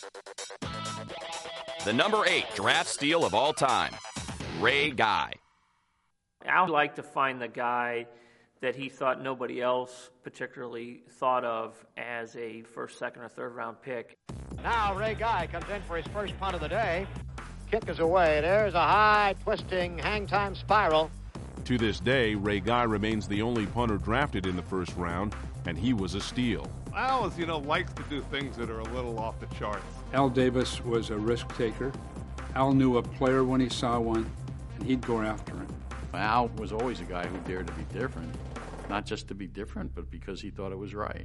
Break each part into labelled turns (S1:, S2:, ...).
S1: The number 8 draft steal of all time, Ray Guy.
S2: Al liked to find the guy that he thought nobody else particularly thought of as a first, second, or third round pick.
S3: Now Ray Guy comes in for his first punt of the day. Kick is away. There's a high, twisting, hang-time spiral.
S4: To this day, Ray Guy remains the only punter drafted in the first round, and he was a steal.
S5: Al, likes to do things that are a little off the charts.
S6: Al Davis was a risk taker. Al knew a player when he saw one, and he'd go after him.
S7: Al was always a guy who dared to be different. Not just to be different, but because he thought it was right.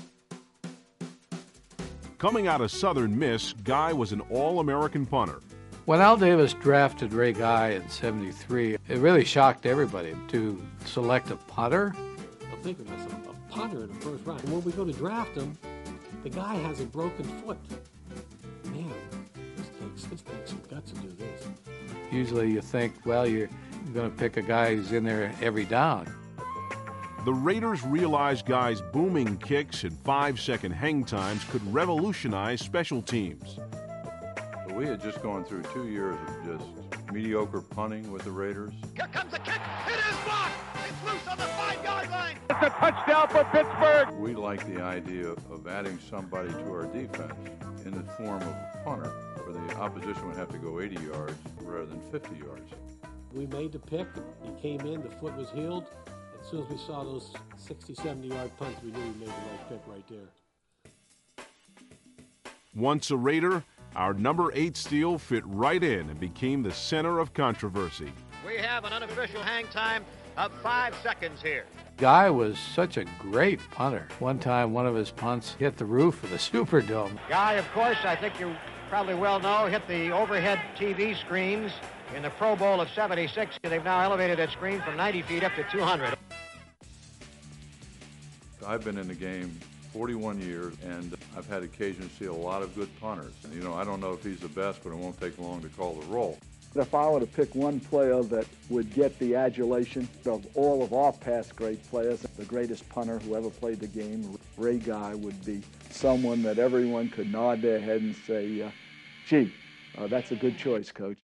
S4: Coming out of Southern Miss, Guy was an All-American punter.
S8: When Al Davis drafted Ray Guy in '73, it really shocked everybody to select a punter.
S9: I'm thinking to myself, a punter in the first round. And when we go to draft him, the guy has a broken foot. Man, this takes some guts to do this.
S8: Usually you think, well, you're going to pick a guy who's in there every down.
S4: The Raiders realized Guy's booming kicks and 5-second hang times could revolutionize special teams.
S10: We had just gone through 2 years of just mediocre punting with the Raiders.
S3: Here comes the kick. It is blocked. It's loose on the 5-yard line.
S5: It's a touchdown for Pittsburgh.
S10: We like the idea of adding somebody to our defense in the form of a punter, where the opposition would have to go 80 yards rather than 50 yards.
S9: We made the pick. He came in. The foot was healed. As soon as we saw those 60, 70-yard punts, we knew we made the right pick right there.
S4: Once a Raider, our number 8 steal fit right in and became the center of controversy.
S3: We have an unofficial hang time of 5 seconds here.
S8: Guy was such a great punter. One time, one of his punts hit the roof of the Superdome.
S3: Guy, of course, I think you probably well know, hit the overhead TV screens in the Pro Bowl of '76. They've now elevated that screen from 90 feet up to 200.
S10: I've been in the game 41 years, and I've had occasion to see a lot of good punters. I don't know if he's the best, but it won't take long to call the roll.
S11: If I were to pick one player that would get the adulation of all of our past great players, the greatest punter who ever played the game, Ray Guy, would be someone that everyone could nod their head and say, gee, that's a good choice, Coach.